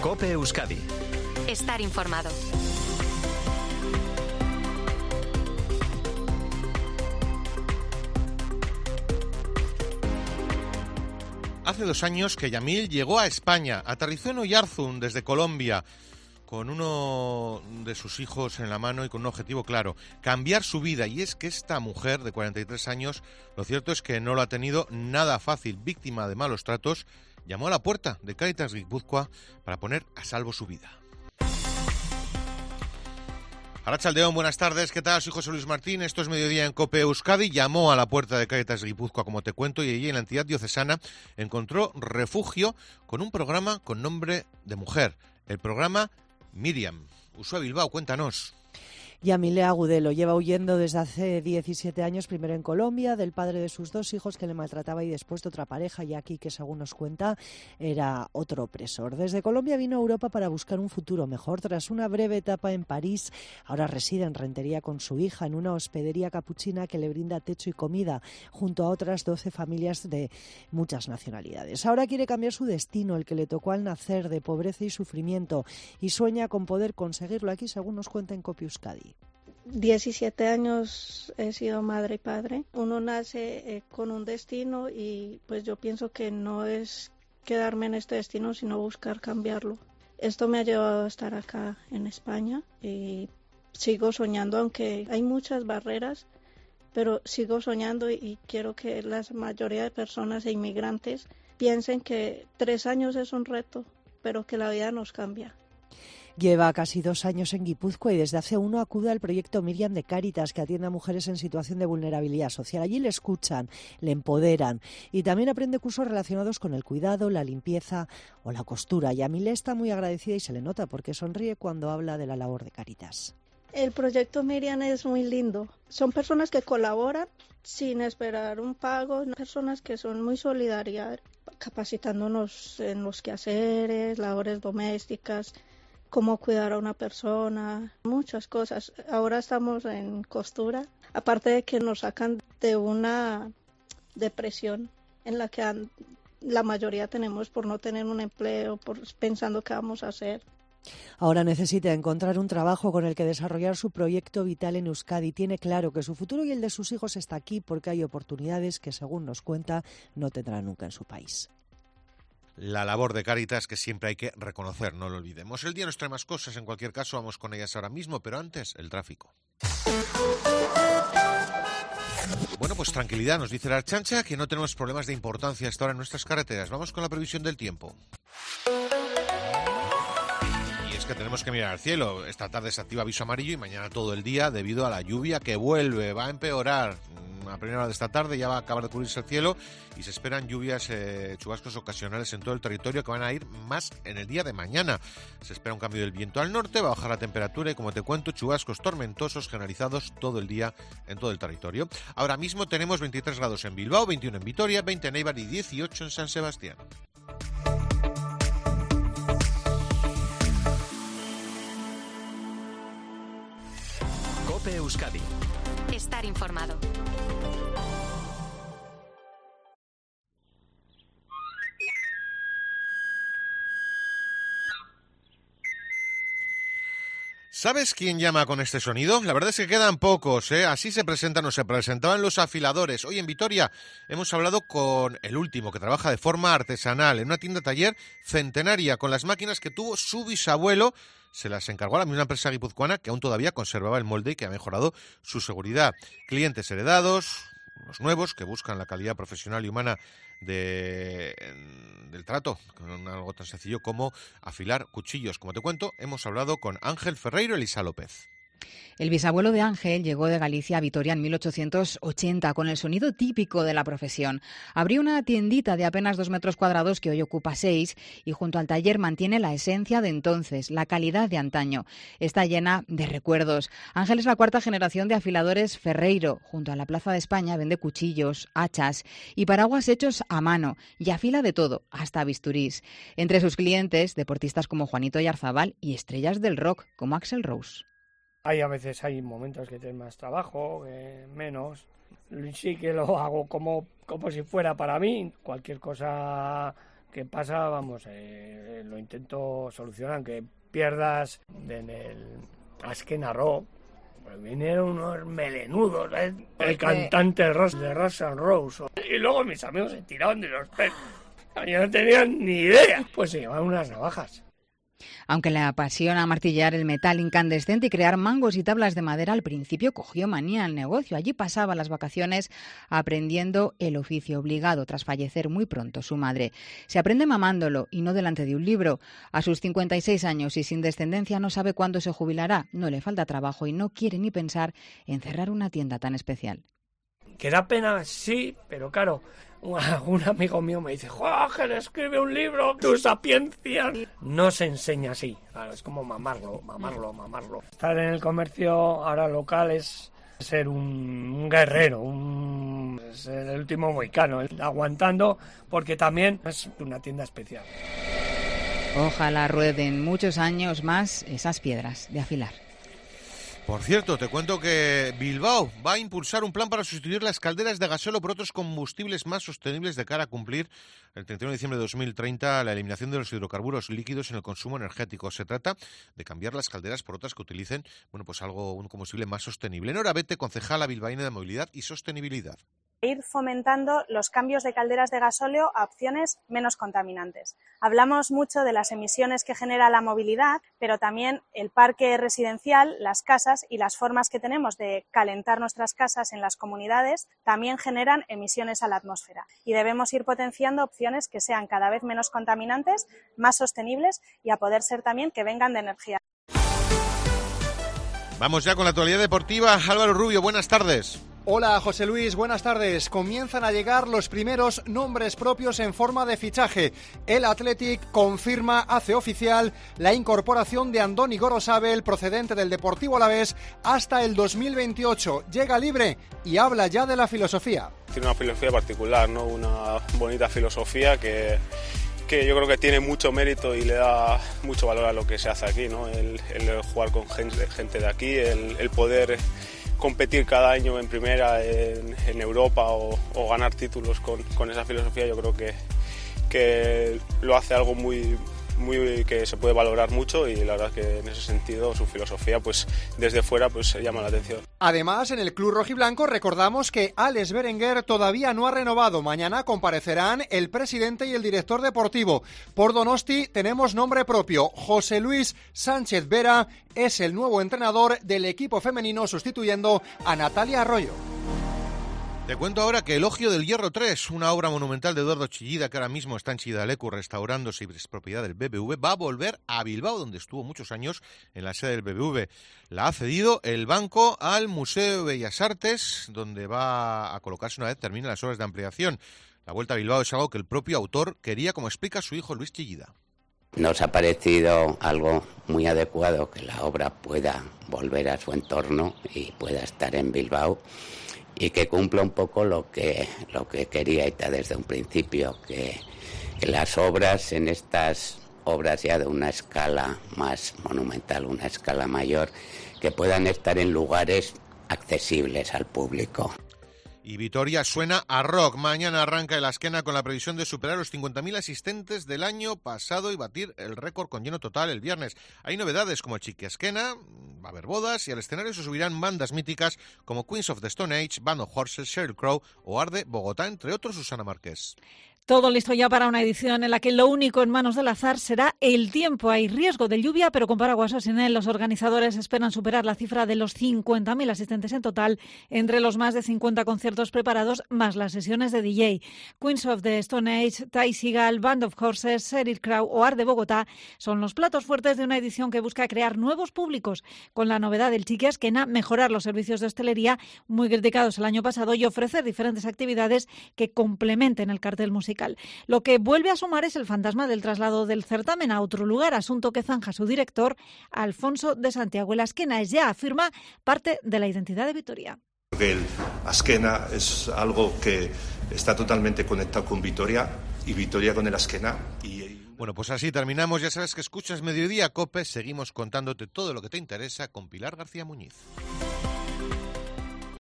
COPE Euskadi. Estar informado. Hace 2 años que Yamil llegó a España, aterrizó en Oyarzún desde Colombia, con uno de sus hijos en la mano y con un objetivo claro, cambiar su vida. Y es que esta mujer de 43 años, lo cierto es que no lo ha tenido nada fácil, víctima de malos tratos, llamó a la puerta de Cáritas Guipúzcoa para poner a salvo su vida. Arratsaldeon, buenas tardes, ¿qué tal? Soy José Luis Martín, esto es Mediodía en COPE Euskadi. Llamó a la puerta de Cáritas Guipúzcoa, como te cuento, y allí en la entidad diocesana encontró refugio con un programa con nombre de mujer, el programa Miriam. Usua Bilbao, cuéntanos. Yamile Agudelo lleva huyendo desde hace 17 años, primero en Colombia, del padre de sus 2 hijos que le maltrataba y después de otra pareja, y aquí, que según nos cuenta, era otro opresor. Desde Colombia vino a Europa para buscar un futuro mejor. Tras una breve etapa en París, ahora reside en Rentería con su hija, en una hospedería capuchina que le brinda techo y comida, junto a otras 12 familias de muchas nacionalidades. Ahora quiere cambiar su destino, el que le tocó al nacer, de pobreza y sufrimiento, y sueña con poder conseguirlo aquí, según nos cuenta en COPE Euskadi. 17 años he sido madre y padre. Uno nace con un destino y pues yo pienso que no es quedarme en este destino, sino buscar cambiarlo. Esto me ha llevado a estar acá en España y sigo soñando, aunque hay muchas barreras, pero sigo soñando y quiero que la mayoría de personas e inmigrantes piensen que 3 años es un reto, pero que la vida nos cambia. Lleva casi 2 años en Guipúzcoa y desde hace 1 acude al proyecto Miriam de Cáritas, que atiende a mujeres en situación de vulnerabilidad social. Allí le escuchan, le empoderan y también aprende cursos relacionados con el cuidado, la limpieza o la costura. Y Yamile está muy agradecida y se le nota porque sonríe cuando habla de la labor de Cáritas. El proyecto Miriam es muy lindo. Son personas que colaboran sin esperar un pago, personas que son muy solidarias, capacitándonos en los quehaceres, labores domésticas, cómo cuidar a una persona, muchas cosas. Ahora estamos en costura, aparte de que nos sacan de una depresión en la que la mayoría tenemos por no tener un empleo, por pensando qué vamos a hacer. Ahora necesita encontrar un trabajo con el que desarrollar su proyecto vital en Euskadi. Tiene claro que su futuro y el de sus hijos está aquí porque hay oportunidades que, según nos cuenta, no tendrá nunca en su país. La labor de Cáritas que siempre hay que reconocer, no lo olvidemos. El día nos trae más cosas, en cualquier caso vamos con ellas ahora mismo, pero antes el tráfico. Bueno, pues tranquilidad, nos dice la Ertzaintza que no tenemos problemas de importancia hasta ahora en nuestras carreteras. Vamos con la previsión del tiempo. Y es que tenemos que mirar al cielo. Esta tarde se activa aviso amarillo y mañana todo el día debido a la lluvia que vuelve, va a empeorar. A primera hora de esta tarde ya va a acabar de cubrirse el cielo y se esperan lluvias, chubascos ocasionales en todo el territorio que van a ir más en el día de mañana. Se espera un cambio del viento al norte, va a bajar la temperatura y, como te cuento, chubascos tormentosos generalizados todo el día en todo el territorio. Ahora mismo tenemos 23 grados en Bilbao, 21 en Vitoria, 20 en Eibar y 18 en San Sebastián. COPE Euskadi. Estar informado. ¿Sabes quién llama con este sonido? La verdad es que quedan pocos, ¿eh? Así se presentan o se presentaban los afiladores. Hoy en Vitoria hemos hablado con el último, que trabaja de forma artesanal en una tienda-taller centenaria con las máquinas que tuvo su bisabuelo. Se las encargó a la misma empresa guipuzcoana que aún todavía conservaba el molde y que ha mejorado su seguridad. Clientes heredados, los nuevos que buscan la calidad profesional y humana del trato, con algo tan sencillo como afilar cuchillos. Como te cuento, hemos hablado con Ángel Ferreiro y Elisa López. El bisabuelo de Ángel llegó de Galicia a Vitoria en 1880 con el sonido típico de la profesión. Abrió una tiendita de apenas 2 metros cuadrados que hoy ocupa 6 y junto al taller mantiene la esencia de entonces, la calidad de antaño. Está llena de recuerdos. Ángel es la 4ª generación de afiladores Ferreiro. Junto a la Plaza de España vende cuchillos, hachas y paraguas hechos a mano y afila de todo, hasta bisturís. Entre sus clientes, deportistas como Juanito Oyarzabal y estrellas del rock como Axl Rose. A veces hay momentos que tienes más trabajo, menos. Sí que lo hago como si fuera para mí. Cualquier cosa ¿Qué pasa? Vamos, lo intento solucionar, aunque pierdas en el Azken Arro. Pues vinieron unos melenudos, el cantante de Rose and Rose. Y luego mis amigos se tiraron de los pelos. Yo no tenía ni idea. Pues se llevaban unas navajas. Aunque le apasiona martillar el metal incandescente y crear mangos y tablas de madera, al principio cogió manía al negocio. Allí pasaba las vacaciones aprendiendo el oficio, obligado tras fallecer muy pronto su madre. Se aprende mamándolo y no delante de un libro. A sus 56 años y sin descendencia no sabe cuándo se jubilará. No le falta trabajo y no quiere ni pensar en cerrar una tienda tan especial. Que da pena, sí, pero claro, un amigo mío me dice, Ángel, escribe un libro, tu sapiencia. No se enseña así, claro, es como mamarlo. Estar en el comercio ahora local es ser un guerrero, es el último mohicano, aguantando, porque también es una tienda especial. Ojalá rueden muchos años más esas piedras de afilar. Por cierto, te cuento que Bilbao va a impulsar un plan para sustituir las calderas de gasóleo por otros combustibles más sostenibles de cara a cumplir el 31 de diciembre de 2030 la eliminación de los hidrocarburos líquidos en el consumo energético. Se trata de cambiar las calderas por otras que utilicen, un combustible más sostenible. Nora Bete, concejala bilbaína de Movilidad y Sostenibilidad. Ir fomentando los cambios de calderas de gasóleo a opciones menos contaminantes. Hablamos mucho de las emisiones que genera la movilidad, pero también el parque residencial, las casas y las formas que tenemos de calentar nuestras casas en las comunidades también generan emisiones a la atmósfera. Y debemos ir potenciando opciones que sean cada vez menos contaminantes, más sostenibles y a poder ser también que vengan de energía. Vamos ya con la actualidad deportiva. Álvaro Rubio, buenas tardes. Hola José Luis, buenas tardes. Comienzan a llegar los primeros nombres propios en forma de fichaje. El Athletic hace oficial la incorporación de Andoni Gorosabel, procedente del Deportivo Alavés, hasta el 2028. Llega libre y habla ya de la filosofía. Tiene una filosofía particular, ¿no? Una bonita filosofía que yo creo que tiene mucho mérito y le da mucho valor a lo que se hace aquí, ¿no? El jugar con gente de aquí, el poder competir cada año en primera en Europa o ganar títulos con esa filosofía. Yo creo que lo hace algo muy que se puede valorar mucho, y la verdad que en ese sentido su filosofía pues desde fuera pues llama la atención. Además, en el club rojiblanco recordamos que Alex Berenguer todavía no ha renovado. Mañana comparecerán el presidente y el director deportivo. Por Donosti tenemos nombre propio. José Luis Sánchez Vera es el nuevo entrenador del equipo femenino, sustituyendo a Natalia Arroyo. Te cuento ahora que Elogio del Hierro 3, una obra monumental de Eduardo Chillida que ahora mismo está en Chidalecu restaurándose y es propiedad del BBV, va a volver a Bilbao, donde estuvo muchos años en la sede del BBV. La ha cedido el banco al Museo de Bellas Artes, donde va a colocarse una vez termine las obras de ampliación. La vuelta a Bilbao es algo que el propio autor quería, como explica su hijo Luis Chillida. Nos ha parecido algo muy adecuado que la obra pueda volver a su entorno y pueda estar en Bilbao, y que cumpla un poco lo que quería ETA desde un principio, que las obras, en estas obras ya de una escala más monumental, una escala mayor, que puedan estar en lugares accesibles al público. Y Vitoria suena a rock. Mañana arranca el Azkena con la previsión de superar los 50.000 asistentes del año pasado y batir el récord con lleno total el viernes. Hay novedades como el Chiqui Azkena, va a haber bodas y al escenario se subirán bandas míticas como Queens of the Stone Age, Band of Horses, Sheryl Crow o Arde Bogotá, entre otros Susana Márquez. Todo listo ya para una edición en la que lo único en manos del azar será el tiempo. Hay riesgo de lluvia, pero con paraguas o sin él, los organizadores esperan superar la cifra de los 50.000 asistentes en total, entre los más de 50 conciertos preparados, más las sesiones de DJ. Queens of the Stone Age, Ty Segall, Band of Horses, Sheryl Crow o Arde Bogotá son los platos fuertes de una edición que busca crear nuevos públicos, con la novedad del Chiqui Azkena, mejorar los servicios de hostelería, muy criticados el año pasado, y ofrecer diferentes actividades que complementen el cartel musical. Lo que vuelve a sumar es el fantasma del traslado del certamen a otro lugar, asunto que zanja su director, Alfonso de Santiago. El Azkena es ya, afirma, parte de la identidad de Vitoria. El Azkena es algo que está totalmente conectado con Vitoria y Vitoria con el Azkena. Bueno, pues así terminamos. Ya sabes que escuchas Mediodía COPE. Seguimos contándote todo lo que te interesa con Pilar García Muñiz.